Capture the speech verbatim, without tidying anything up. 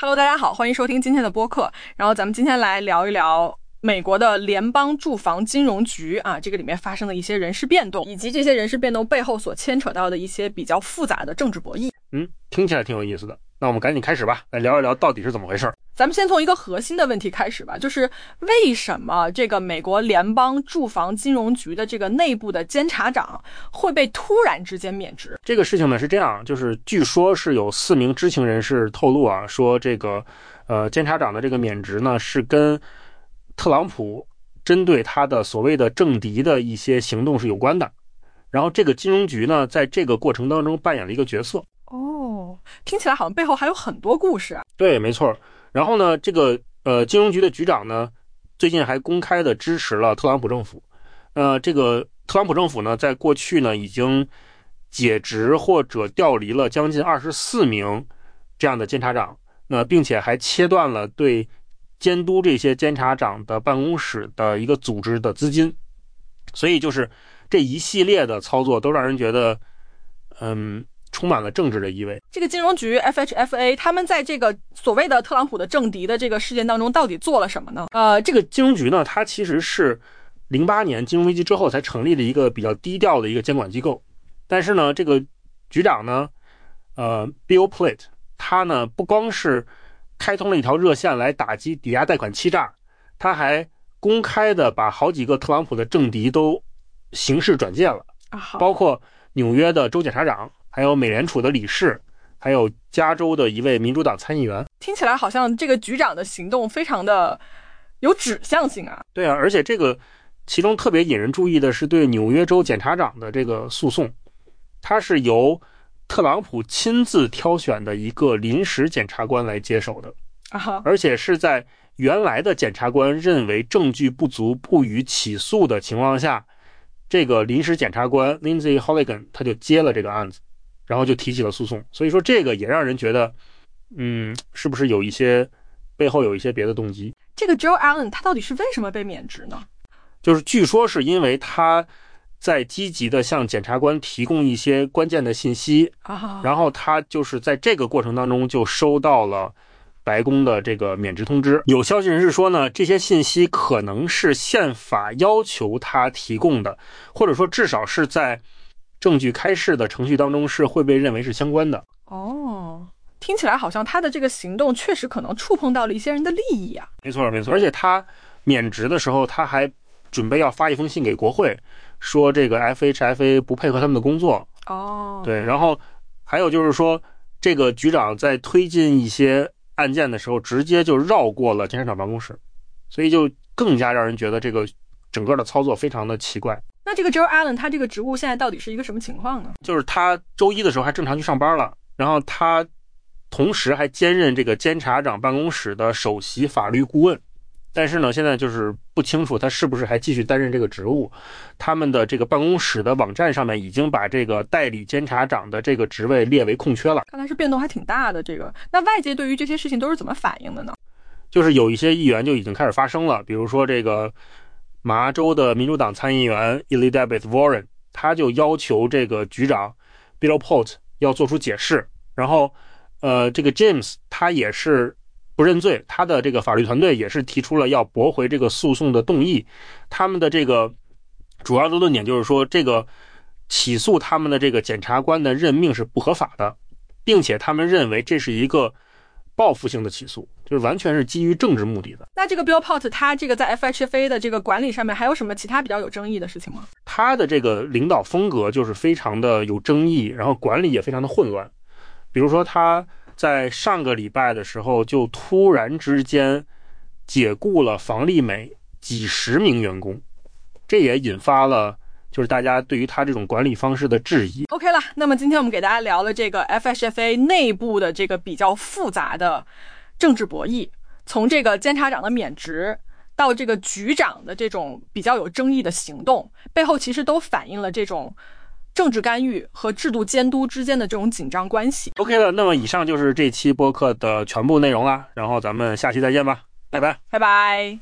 Hello， 大家好，欢迎收听今天的播客。然后咱们今天来聊一聊美国的联邦住房金融局啊，这个里面发生的一些人事变动，以及这些人事变动背后所牵扯到的一些比较复杂的政治博弈。 嗯，听起来挺有意思的。那我们赶紧开始吧，来聊一聊到底是怎么回事。 咱们先从一个核心的问题开始吧，就是为什么这个美国联邦住房金融局的这个内部的监察长会被突然之间免职？ 这个事情呢是这样，就是据说是有四名知情人士透露啊，说这个呃监察长的这个免职呢是跟特朗普针对他的所谓的政敌的一些行动是有关的。然后这个金融局呢在这个过程当中扮演了一个角色。 哦，听起来好像背后还有很多故事啊。 对，没错。然后呢，这个呃金融局的局长呢，最近还公开的支持了特朗普政府。呃，这个特朗普政府呢，在过去呢已经解职或者调离了将近二十四名这样的监察长，那并且还切断了对监督这些监察长的办公室的一个组织的资金。所以就是这一系列的操作都让人觉得，嗯。充满了政治的意味。 这个金融局 F H F A 他们在这个所谓的特朗普的政敌的这个事件当中到底做了什么呢？ 呃，这个金融局呢，它其实是零八年金融危机之后才成立的一个比较低调的一个监管机构。但是呢，这个局长呢，呃 Bill Plate 他呢不光是开通了一条热线来打击抵押贷款欺诈，他还公开的把好几个特朗普的政敌都刑事转介了， 啊、 包括纽约的州检察长，还有美联储的理事，还有加州的一位民主党参议员。 听起来好像这个局长的行动非常的有指向性啊。 对啊，而且这个其中特别引人注意的是对纽约州检察长的这个诉讼，他是由特朗普亲自挑选的一个临时检察官来接手的， 啊， 而且是在原来的检察官认为证据不足不予起诉的情况下，这个临时检察官 Lindsay Hooligan 他就接了这个案子，然后就提起了诉讼。所以说这个也让人觉得，嗯，是不是有一些背后有一些别的动机？ 这个 Joe Allen 他到底是为什么被免职呢？ 就是据说是因为他在积极的向检察官提供一些关键的信息， 啊， 然后他就是在这个过程当中就收到了白宫的这个免职通知。有消息人士说呢，这些信息可能是宪法要求他提供的，或者说至少是在证据开示的程序当中是会被认为是相关的。 哦，听起来好像他的这个行动确实可能触碰到了一些人的利益啊。 没错没错，而且他免职的时候他还准备要发一封信给国会，说这个 F H F A 不配合他们的工作。 哦， 对，然后还有就是说这个局长在推进一些案件的时候直接就绕过了监察长办公室，所以就更加让人觉得这个整个的操作非常的奇怪。 那这个 Joe Allen 他这个职务现在到底是一个什么情况呢？ 就是他周一的时候还正常去上班了，然后他同时还兼任这个监察长办公室的首席法律顾问，但是呢现在就是不清楚他是不是还继续担任这个职务。他们的这个办公室的网站上面已经把这个代理监察长的这个职位列为空缺了。 看来是变动还挺大的。这个那外界对于这些事情都是怎么反应的呢？ 就是有一些议员就已经开始发声了，比如说这个麻州的民主党参议员 Elizabeth Warren， 他就要求这个局长 Bill Plate 要做出解释。然后呃，这个 James 他也是不认罪，他的这个法律团队也是提出了要驳回这个诉讼的动议。他们的这个主要的论点就是说，这个起诉他们的这个检察官的任命是不合法的，并且他们认为这是一个报复性的起诉，就是完全是基于政治目的的。 那这个 Bill Plate 他这个在 F H F A 的这个管理上面还有什么其他比较有争议的事情吗？ 他的这个领导风格就是非常的有争议，然后管理也非常的混乱。比如说他在上个礼拜的时候就突然之间解雇了房利美几十名员工，这也引发了就是大家对于他这种管理方式的质疑。 OK 了，那么今天我们给大家聊了这个 F H F A 内部的这个比较复杂的政治博弈，从这个监察长的免职到这个局长的这种比较有争议的行动，背后其实都反映了这种政治干预和制度监督之间的这种紧张关系。 OK 了，那么以上就是这期播客的全部内容啦，然后咱们下期再见吧，拜拜拜拜。